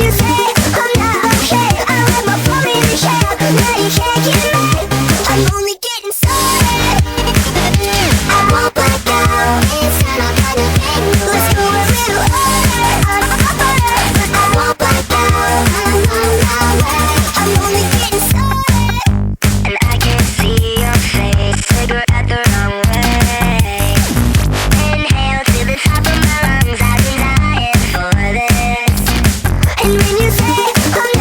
you say I'm not okay, I let my body in shape. Now you can't get me. I'm only getting started. I won't back out. It's not kind of thing. Let's go a little harder. I won't back out. I'm on my way. I'm only getting started. And I can see your face. Cigarette the wrong way. Inhale to the top of my lungs. I've been dying for this. And when you say I'm